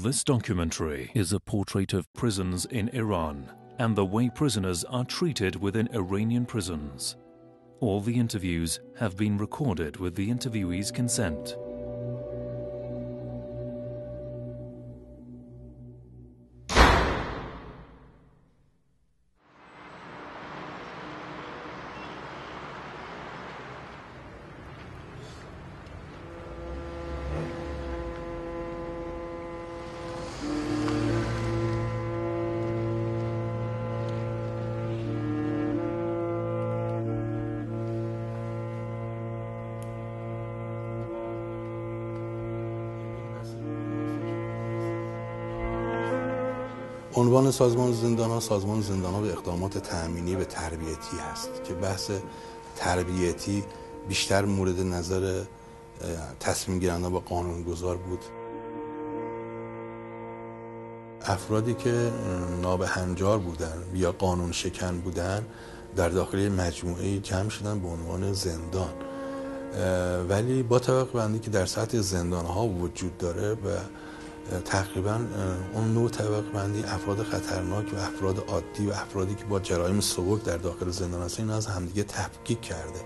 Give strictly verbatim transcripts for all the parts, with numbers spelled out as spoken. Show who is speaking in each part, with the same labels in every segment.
Speaker 1: This documentary is a portrait of prisons in Iran and the way prisoners are treated within Iranian prisons. All the interviews have been recorded with the interviewee's consent.
Speaker 2: عنوان سازمان زندان‌ها سازمان زندان‌ها به اقدامات تأمینی به تربیتی است که بحث تربیتی بیشتر مورد نظر تصمیم گیرنده با قانونگذار بود. افرادی که نابهنجار بودن یا قانون شکن بودن در داخل مجموعه جمع شدن به عنوان زندان، ولی با طبقه بندی که در سطح زندان‌ها وجود داره و تقریبا اون نوع طبقه بندی افراد خطرناک و افراد عادی و افرادی که با جرایم سبک در داخل زندان هستن این از همدیگه تفکیک کرده.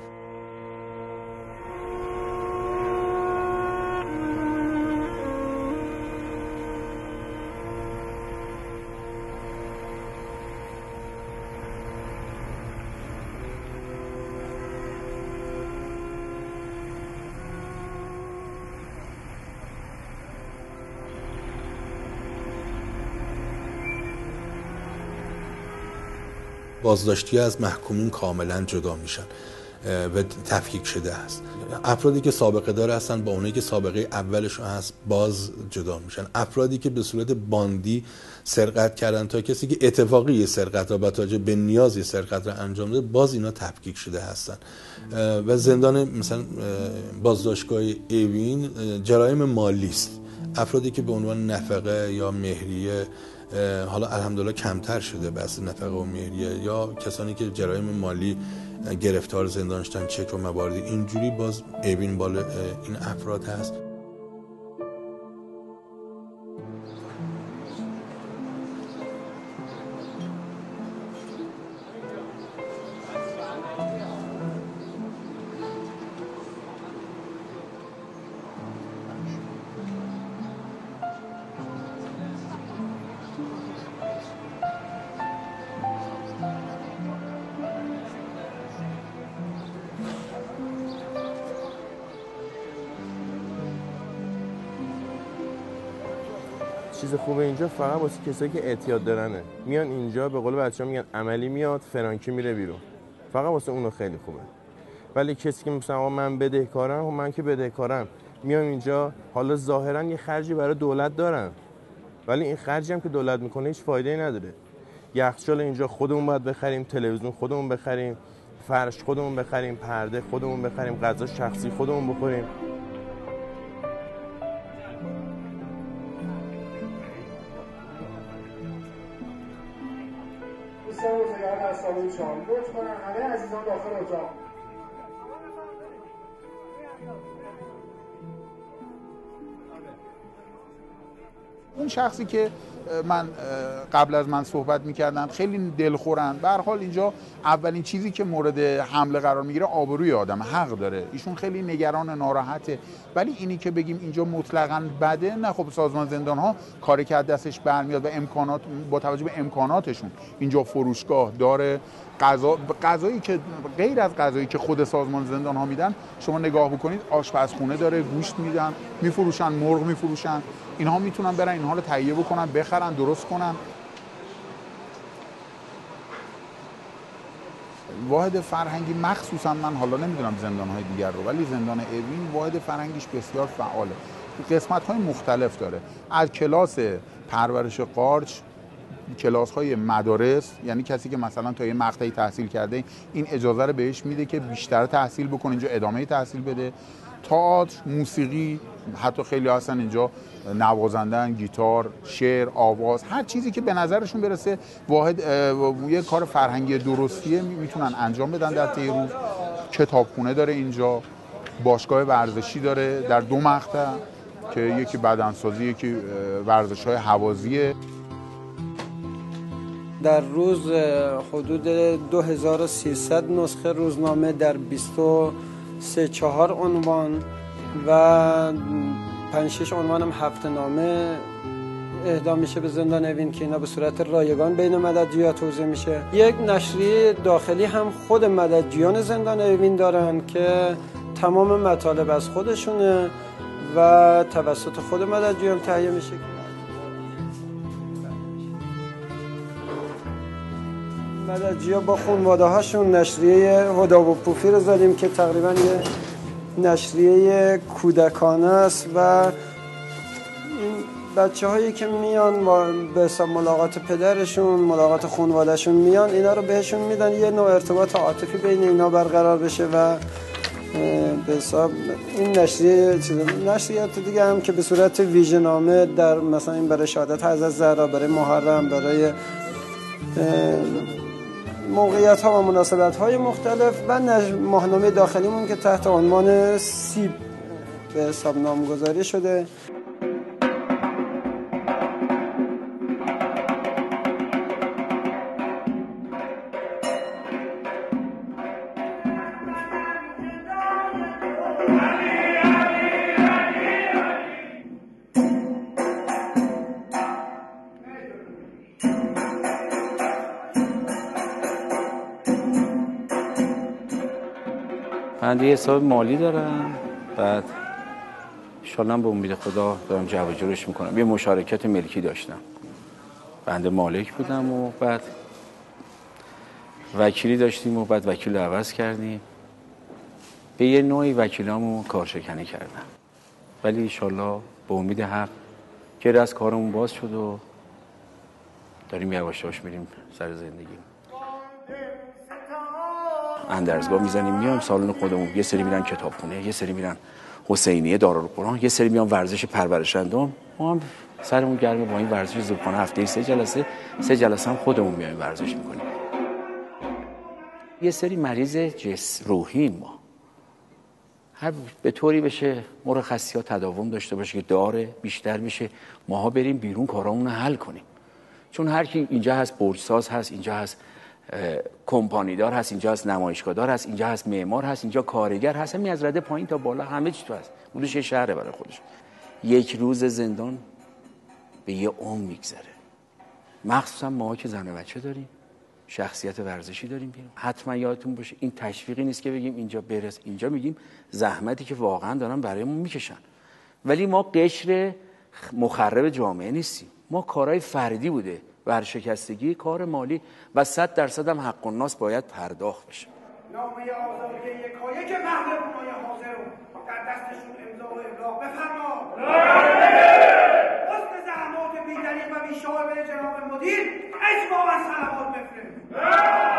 Speaker 2: بازداشتی از محکومین کاملا جدا میشن و تفکیک شده است. افرادی که سابقه دار هستن با اونایی که سابقه اولشون هست باز جدا میشن. افرادی که به صورت باندی سرقت کردن تا کسی که اتفاقی سرقت را با توجه به نیازی سرقت را انجام داده باز اینا تفکیک شده هستن. و زندان مثلا بازداشتگاه اوین جرایم مالی است. افرادی که به عنوان نفقه یا مهریه، حالا الحمدلله کمتر شده بحث نفقه و مهریه، یا کسانی که جرایم مالی گرفتار زندان شدن، چک و مواردی، اینجوری باز اوین بالا این افراد هست.
Speaker 3: چیز خوبه اینجا فقط واسه کسایی که اعتیاد دارنه. میان اینجا به قول بچه‌ها میگن عملی میاد، فرانکی میره بیرون. فقط واسه اونو خیلی خوبه. ولی کسی که مثلا من بدهکارم، و من که بدهکارم میام اینجا، حالا ظاهرا یه خرجی برای دولت دارن، ولی این خرجی هم که دولت میکنه هیچ فایده‌ای نداره. یخچال اینجا خودمون باید بخریم، تلویزیون خودمون بخریم، فرش خودمون بخریم، پرده خودمون بخریم، غذا شخصی خودمون بخوریم.
Speaker 4: لطفاً همه عزیزان داخل اتاق.
Speaker 5: اون شخصی که من قبل از من صحبت میکردم خیلی دلخورن. به هر حال اینجا اولین چیزی که مورد حمله قرار میگیره آبروی آدم، حق داره، ایشون خیلی نگران، ناراحته. ولی اینی که بگیم اینجا مطلقاً بده، نه. خب سازمان زندان ها کاری که دستش برمیاد و امکانات، با توجه به امکاناتشون اینجا فروشگاه داره، غذا غذایی که غیر از غذایی که خود سازمان زندان ها میدن، شما نگاه بکنید آشپزخونه داره، گوشت میدن، میفروشن، مرغ میفروشن. اینها میتونن برن اینها رو تهیه بکنن، بخرن، درست کنن. واحد فرهنگی مخصوصا، من حالا نمیدونم زندان‌های دیگر رو، ولی زندان اوین واحد فرهنگیش بسیار فعاله. قسمت‌های مختلف داره، از کلاس پرورش قارچ، کلاس‌های مدارس، یعنی کسی که مثلا تا یه مقطعی تحصیل کرده این اجازه رو بهش میده که بیشتر تحصیل بکنه، اینجا ادامه تحصیل بده. تئاتر، موسیقی، حتی خیلی هستن اینجا نوازندن، گیتار، شعر، آواز، هر چیزی که به نظرشون برسه واحد یه کار فرهنگی درستیه میتونن انجام بدن در طی روز. کتابخونه داره اینجا، باشگاه ورزشی داره در دو مقطع، که یکی بدنسازی، یکی ورزش‌های هوازیه.
Speaker 6: در روز حدود دو هزار و سیصد نسخه روزنامه در بیست و سه چهار عنوان و پنج شش عنوان هم هفته نامه اهدا میشه به زندان اوین که اینا به صورت رایگان بین مددجویان توزیع میشه. یک نشریه داخلی هم خود مددجویان زندان اوین دارن که تمام مطالب از خودشونه و توسط خود مددجویان تهیه میشه. مددجویان با خانواده هاشون نشریه هدا و پوفی رو زدیم که تقریبا یه نشریه کودکانه است و این بچه هایی که میان به حساب ملاقات پدرشون، ملاقات خانوادهشون میان، اینا رو بهشون میدن یه نوع ارتباط عاطفی بین اینا برقرار بشه و به حساب این نشریه نشریات دیگه هم که به صورت ویژه‌نامه در مثلا این برای شهادت حضرت زهرا، برای محرم، برای موقعیت ها و مناسبت های مختلف و ماهنامه داخلیمون که تحت عنوان سیب به حساب نامگذاری شده.
Speaker 7: من یه حساب مالی دارم، بعد انشالله به امید خدا دارم جمع جورش میکنم. یه مشارکت ملکی داشتم، بنده مالک بودم و بعد وکیلی داشتیم و بعد وکیل رو عوض کردیم، به یه نوعی وکیلامو کارشکنی کردم، ولی انشالله به امید حق که از کارمون باز شد و داریم یواش یواش میریم سر زندگی. اندرزگاه میزنیم میایم سالن خودمون، یه سری میرن کتابخونه، یه سری میرن حسینیه دارالقرآن، یه سری میان ورزش پرورشندام. ما هم سرمون گرمه با این ورزش زوبخانه، هفته سه جلسه سه جلسه هم خودمون میایم ورزش میکنیم. یه سری مریض جس روحی ما هر به طوری بشه مرخصی‌ها تداوم داشته باشه که داره بیشتر بشه، ماها بریم بیرون کارامون رو حل کنیم. چون هر کی اینجا هست برجساز هست، اینجا هست کمپانیدار هست، اینجا هست نمایشگاهدار هست، اینجا هست معمار هست، اینجا کارگر هست، همین از رده پایین تا بالا همه چی تو هست. بودش یه شهره برای خودش. یک روز زندان به یه عمر میگذره. مخصوصا ما که زن و بچه داریم، شخصیت ورزشی داریم بیرون. حتما یادتون باشه این تشویقی نیست که بگیم اینجا برس، اینجا میگیم زحمتی که واقعا دارن برایمون میکشن. ولی ما قشر مخرب جامعه نیستیم. ما کارهای فردی بوده، ورشکستگی، کار مالی و صد درصد هم حق الناس باید پرداخت بشه.
Speaker 4: نامه آزادی یکایک محرمونای حاضرون در دستشون امضا و ابلاغ بفرما. حسن زحمات بی‌دریغ و بی‌شایبه جناب مدیر اجماع و صلوات بفرست.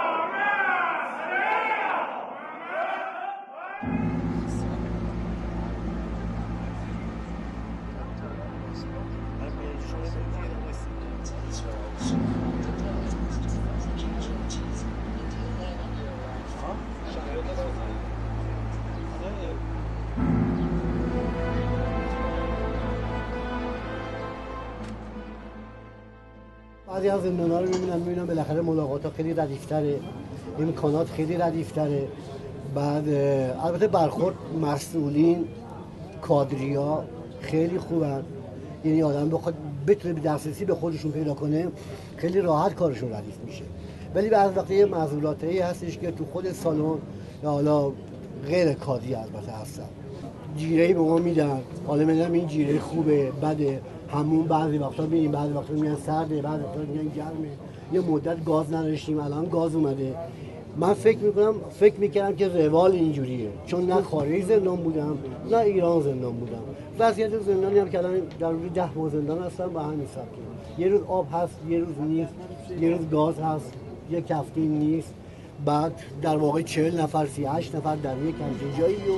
Speaker 8: بعضی از زندان‌ها رو می‌بینم می‌بینم بالاخره ملاقات‌ها خیلی ردیف‌تره، امکانات خیلی ردیف‌تره. بعد البته برخورد مسئولین کادریا خیلی خوبن، یعنی آدم بخواد بتونه دسترسی به خودشون پیدا کنه خیلی راحت کارشون ردیف میشه. ولی بعضی وقتا یه معضلاتایی هستش که تو خود سالن یا حالا غیر کادری البته هستن، جیره‌ای به ما میدن، حالا میگم این جیره خوبه بده، همون بعضی وقتا میریم، بعضی وقتا میگن سرده، بعضی وقتا میگن گرمه، یه مدت گاز نداشتیم الان گاز اومده. من فکر میکنم فکر میکردم که روال اینجوریه، چون نه خارج زندان بودم نه ایران زندان بودم. وضعیت زندانی هم که الان در روز ده ماه زندان هستم با همین سبکه، یه روز آب هست، یه روز نیست، یه روز گاز هست، یه کفتین نیست. بعد در واقع چهل نفر سی هشت نفر در یک همچین جایی و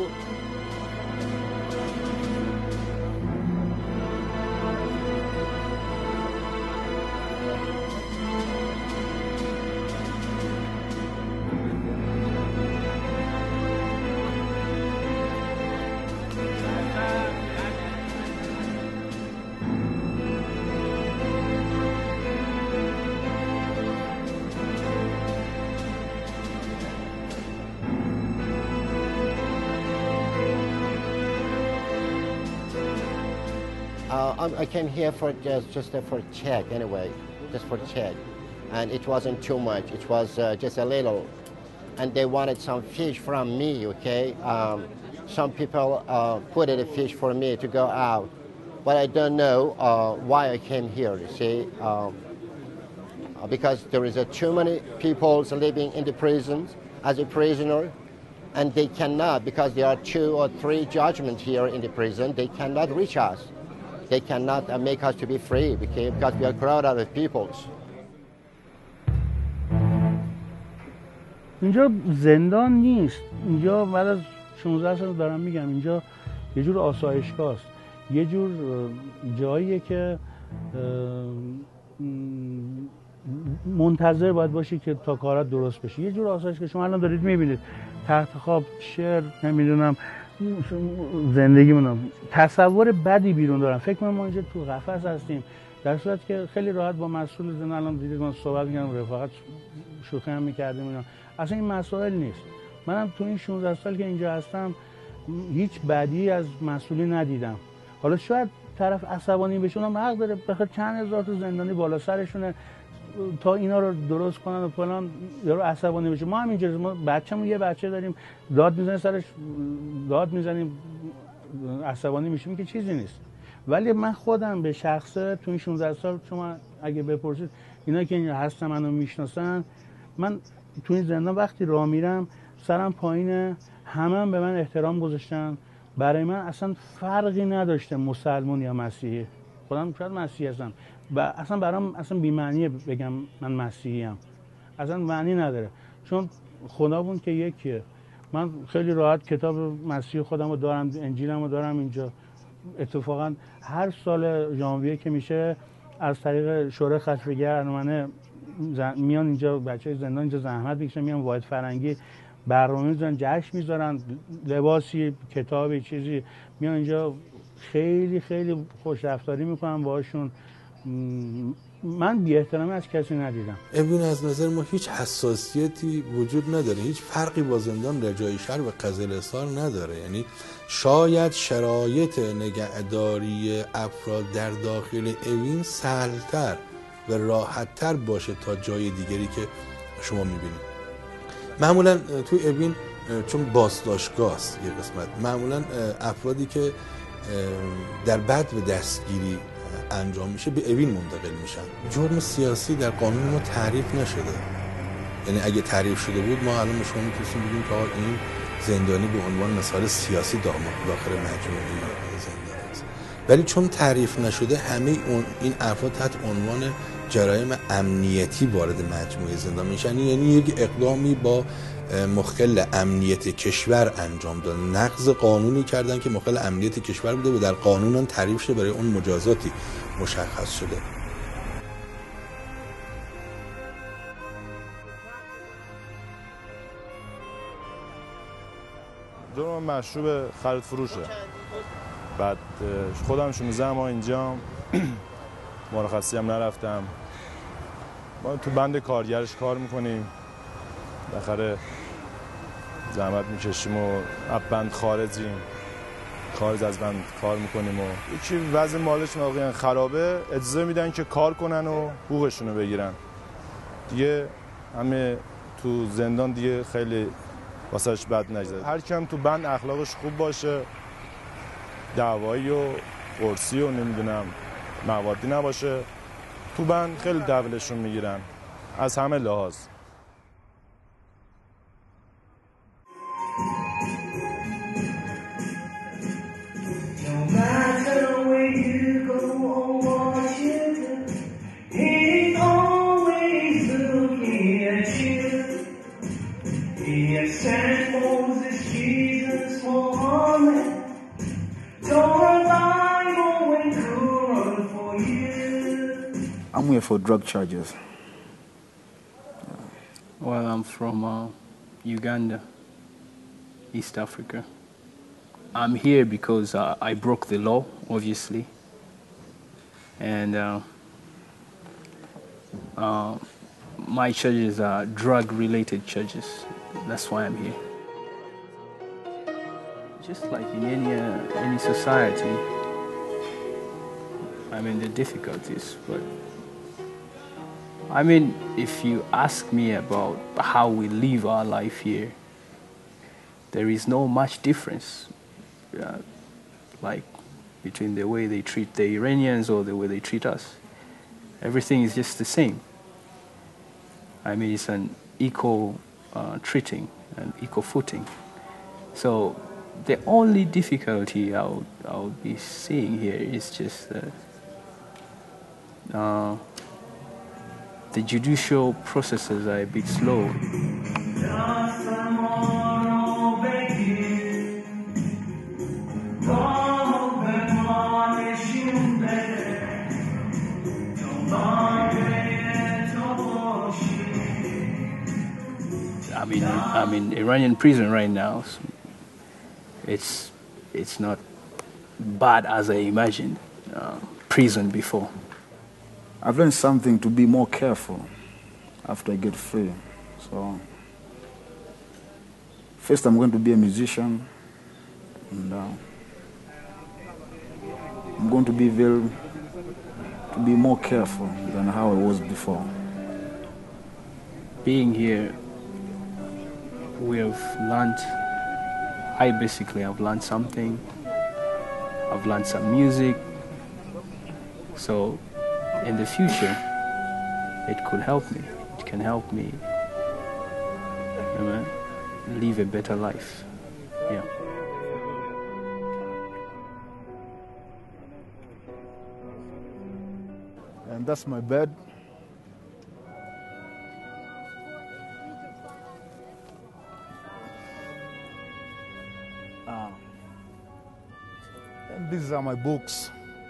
Speaker 9: I came here for just, just for check anyway, just for check. And it wasn't too much, it was uh, just a little. And they wanted some fish from me, okay? Um, some people uh, put in a fish for me to go out. But I don't know uh, why I came here, you see? Um, because there is uh, too many people living in the prisons as a prisoner, and they cannot, because there are two or three judgments here in the prison, they cannot reach us. They cannot uh, make us to be free, okay? Because we are crowded with peoples.
Speaker 10: اینجا زندان نیست. اینجا بعد از شانزده سال دارم میگم اینجا یه جور آسایشگاه است. یه جور جاییه که منتظر باید باشی که تا کارات درست بشه. یه جور آسایشگاه شما الان دارید میبینید تحت خواب، شعر، نمیدونم زندگی منم تصور بدی بیرون دارم. فکر کنم ما اینجا تو قفس هستیم، در صورتی که خیلی راحت با مسئول زندان الان دیدید ما صحبت می‌کردیم، رفاقت شوخی هم می‌کردیم اینا. اصلا این مسائل نیست. منم تو این شانزده سال که اینجا هستم هیچ بدی از مسئولی ندیدم. حالا شاید طرف عصبانی بشه، اونم حق داره، بخاطر چند هزار تا زندانی بالا سرشونه تا اینا رو درست کنن و فلان، یارو عصبانی بشه. ما هم اینجا ما بچه‌مون یه بچه داریم داد میزنه سرش، داد میزنیم عصبانی میشیم که چیزی نیست. ولی من خودم به شخصه تو این شانزده سال شما اگه بپرسید اینا که اینجا هستن منو میشناسن، من تو این زندان وقتی راه میرم سرم پایینه، همه هم به من احترام گذاشتن. برای من اصلا فرقی نداشته مسلمان یا مسیحی. خودم شاید مسیحی هستم و اصلا برام اصلا بی‌معنیه بگم من مسیحی ام. اصلا معنی نداره، چون خدامون که یکیه. من خیلی راحت کتاب مسیحی خودم رو دارم، انجیلم رو دارم اینجا. اتفاقا هر سال ژانویه که میشه از طریق شورای خطرگر ارمنه میان اینجا بچه زندان اینجا زحمت میکشن، میان واحد فرنگی برنامه میذارن، جشن میذارن، لباسی، کتابی، چیزی، میان اینجا خیلی خیلی خوش رفتاری میکنن باهاشون. من بی احترامی از کسی ندیدم.
Speaker 2: ابین از نظر ما هیچ حساسیتی وجود نداره، هیچ فرقی با زندان رجای شهر و قزلستان نداره. یعنی شاید شرایط نگهداری افراد در داخل اوین سهل‌تر و راحت‌تر باشه تا جای دیگری که شما می‌بینید. معمولا توی اوین چون بازداشتگاه است یه قسمت، معمولا افرادی که در بد و دستگیری انجام میشه به اوین منتقل میشن. جرم سیاسی در قانون ما تعریف نشده، یعنی اگه تعریف شده بود ما الان شما میتونستیم بگیم که این زندانی به عنوان مثال سیاسی داخل مجموعه زندان است. ولی چون تعریف نشده همه اون این افراد تحت عنوان جرایم امنیتی وارد مجموعه زندان میشن. یعنی یک اقدامی با مخل امنیت کشور انجام دادن، نقض قانونی کردن که مخل امنیت کشور بوده و در قانون تعریف شده، برای اون مجازاتی مشخص شده.
Speaker 11: جرم مشروب خرید فروشه. بعد خودم شانزده ماه اینجام، مرخصی هم نرفتم. ما تو بند کارگرش کار میکنیم، بالاخره زحمت میکشیم و از بند خارجیم، خارج از بند کار میکنیم و یکی وضع مالش واقعا خرابه، اجازه میدن که کار کنن و حقوقشون رو بگیرن. دیگه همه تو زندان دیگه خیلی واسهش بد نگذره. هر کم تو بند اخلاقش خوب باشه، دعوایی و قرصی و نمیدونم موادی نباشه، تو بند خیلی دولشون میگیرن از همه لحاظ.
Speaker 12: I'm here for drug charges.
Speaker 13: Well, I'm from uh, Uganda, East Africa. I'm here because uh, I broke the law, obviously. And uh, uh, my charges are drug-related charges. That's why I'm here. Just like in any, uh, any society, I mean, the difficulties, but I mean, if you ask me about how we live our life here, there is no much difference, uh, like between the way they treat the Iranians or the way they treat us. Everything is just the same. I mean, it's an equal uh, treating and equal footing. So the only difficulty I would, I would be seeing here is just that uh, the judicial processes are a bit slow. I mean, I'm in Iranian prison right now. So it's it's not bad as I imagined uh, prison before.
Speaker 12: I've learned something to be more careful after I get free. So first I'm going to be a musician, and uh, I'm going to be very to be more careful than how I was before.
Speaker 13: Being here, we have learned, I basically have learned something. I've learned some music. So in the future, it could help me. It can help me, you know, live a better life. Yeah.
Speaker 12: And that's my bed. Uh, and these are my books.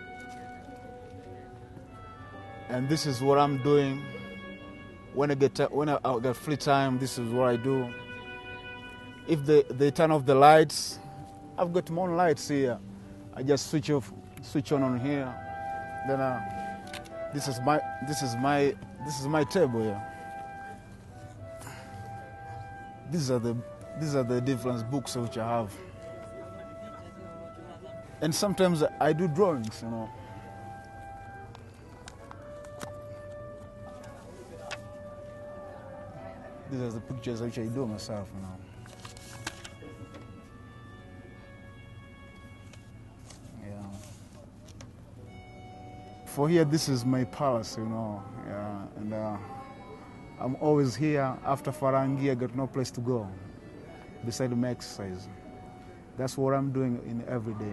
Speaker 12: And this is what I'm doing when I get when I, I get free time. This is what I do. If they, they turn off the lights, I've got my own lights here. I just switch off, switch on on here. Then uh, this is my this is my this is my table here. These are the these are the different books which I have. And sometimes I do drawings, you know. These are the pictures which I do myself, you know. Yeah. For here, this is my palace, you know. Yeah, and uh, I'm always here. After Farangi, I got no place to go besides my exercise. That's what I'm doing in every day.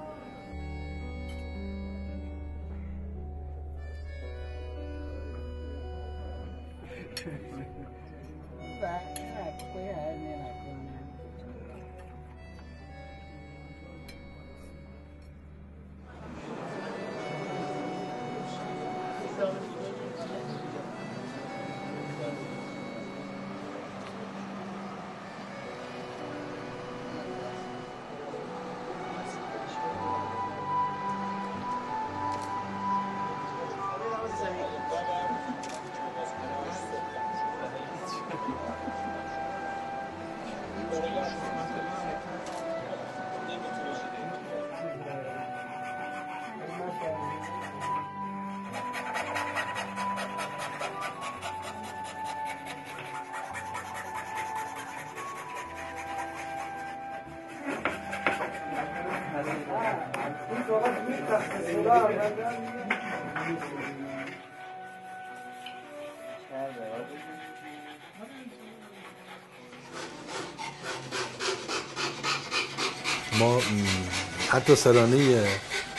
Speaker 2: ما حتی سرانه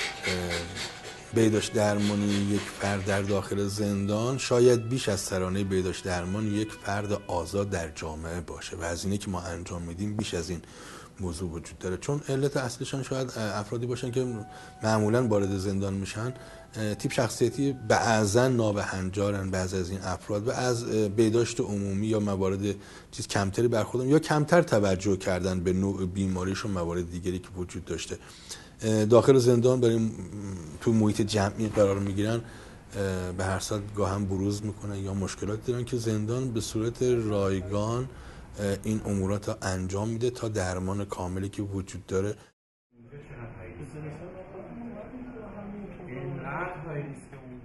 Speaker 2: بهداشت درمانی یک فرد در داخل زندان شاید بیش از سرانه بهداشت درمانی یک فرد آزاد در جامعه باشه و از اینه که ما انجام میدیم بیش از این موضوع وجود داره، چون علت اصلیشان شاید افرادی باشن که معمولا وارد زندان میشن تیپ شخصیتی بعضا نابهنجارن، بعض از این افراد و از بهداشت عمومی یا موارد چیز کمتری برخوردن یا کمتر توجه کردن به نوع بیماریشون موارد دیگری که وجود داشته. داخل زندان برای تو محیط جمعی قرار میگیرن، به هر صورت گاهم بروز میکنن یا مشکلاتی دارن که زندان به صورت رایگان این امورات رو انجام میده تا درمان کاملی که وجود داره.
Speaker 4: های ریسکمون.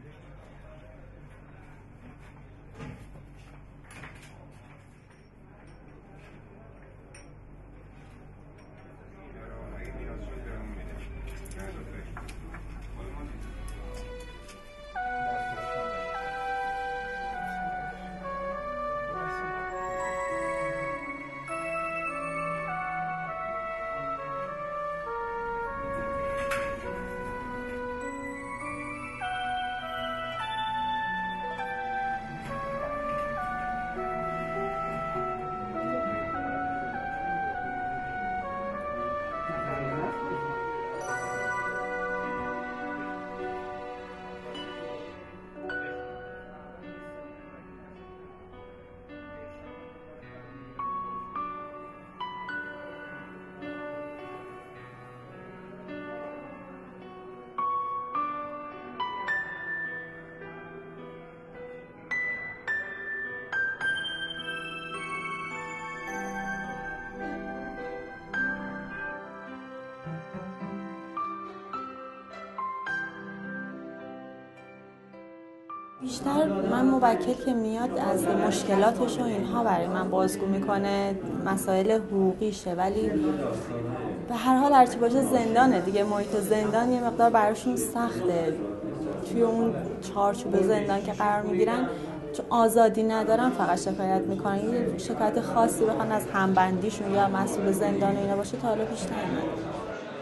Speaker 14: بیشتر من موکل که میاد از مشکلاتش و اینها برای من بازگو میکنه، مسائل حقوقیشه، ولی به هر حال هرچی باشه زندانه دیگه، محیط زندان یه مقدار براشون سخته. توی اون چارچوب زندان که قرار میگیرن چون آزادی ندارن فقط شکایت میکنن. یه شکایت خاصی بخوان از همبندیشون یا مسئول زندان اینا باشه تا حالا پیش نیومده.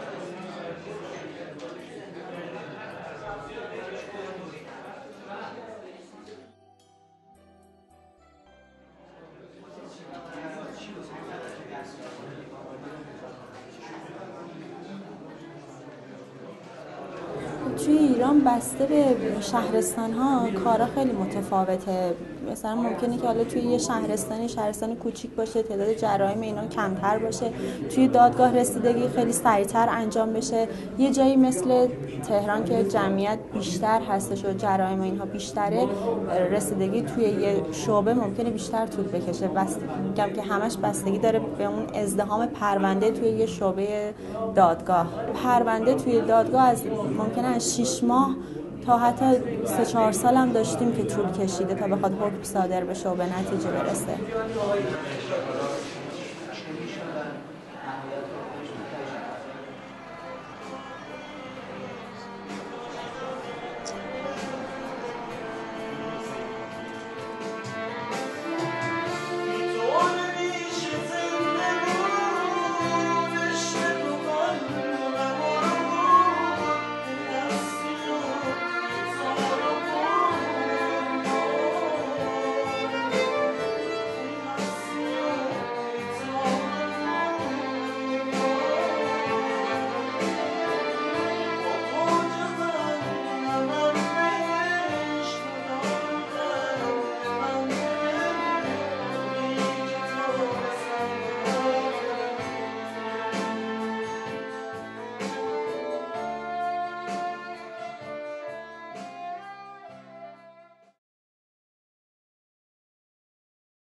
Speaker 14: توی ایران بسته به شهرستان ها کارا خیلی متفاوته. مثلا ممکنه که حالا توی یه شهرستانی شهرستان کوچیک باشه، تعداد جرایم اینا کمتر باشه، توی دادگاه رسیدگی خیلی سریعتر انجام بشه. یه جایی مثل تهران که جمعیت بیشتر هستش و جرایم اینها بیشتره، رسیدگی توی یه شعبه ممکنه بیشتر طول بکشه. بس میگم که همش بستگی داره به اون ازدحام پرونده توی یه شعبه دادگاه. پرونده توی دادگاه از ممکنه از شش ماه تا حتی سه چهار سال هم داشتیم که طول کشیده تا بخواد حکم صادر بشه و به نتیجه برسه.